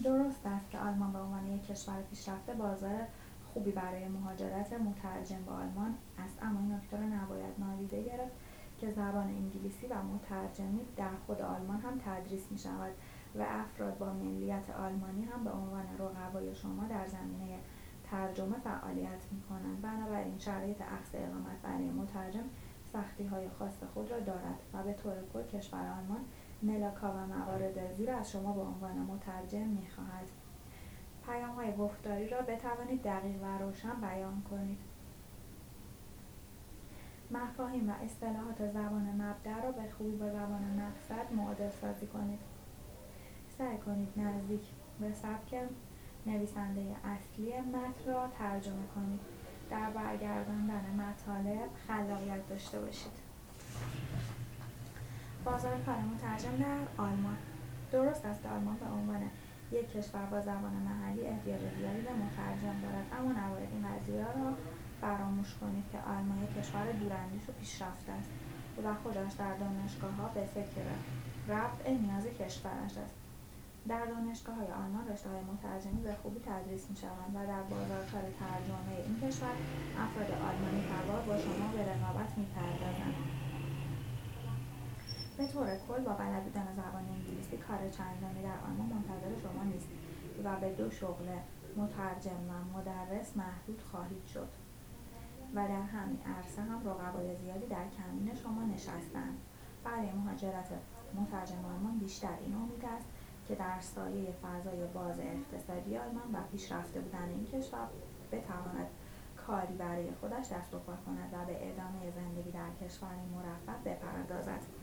درست است که آلمان به عنوان یک کشور پیشرفته بازار خوبی برای مهاجرت مترجم به آلمان است، اما این نکته را نباید نادیده گرفت که زبان انگلیسی و مترجمی در خود آلمان هم تدریس می شود و افراد با ملیت آلمانی هم به عنوان رقبای شما در زمینه ترجمه فعالیت می کنند. بنابراین شرایط اخذ اقامت برای مترجم سختی های خاص خود را دارد و به طور کل کشور آلمان ملاک‌ها و موارد زیر از شما به عنوان مترجم می خواهد. پیام‌های گفتاری را بتوانید دقیق و روشن بیان کنید. مفاهیم و اصطلاحات زبان مبدأ را به خوبی با زبان مقصد معادل سازی کنید. سعی کنید نزدیک به سبک نویسنده اصلی متن را ترجمه کنید. در برگرداندن مطالب خلاقیت داشته باشید. بازار کار مترجم در آلمان. درست است که آلمان به عنوان یک کشور با زبان محلی احتیاج زیادی به مترجم دارد، اما نباید این قضیه را فراموش کنید که آلمان یک کشور دوراندیش و پیشرفته است و خودش در دانشگاه‌ها به فکر رفع نیاز کشورش است. در دانشگاه‌های آلمان رشته‌های مترجمی به خوبی تدریس می‌شوند و در بازار کار ترجمه این کشور افراد آلمانی تبار با شما به رقابت می‌پردازند. به طور کل با بلد بودن زبان انگلیسی کار چندانی در آلمان منتظر شما نیست و به 2 شغل مترجم و مدرس محدود خواهید شد و در همین عرصه هم رقبای زیادی در کمین شما نشستند. برای مهاجرت مترجم آلمان بیشتر این امید است که در سایه فضای باز اقتصادی آلمان و پیشرفته بودن این کشور بتواند کاری برای خودش دست و پا کند و به ادامه زندگی در کشوری مرفه بپردازد.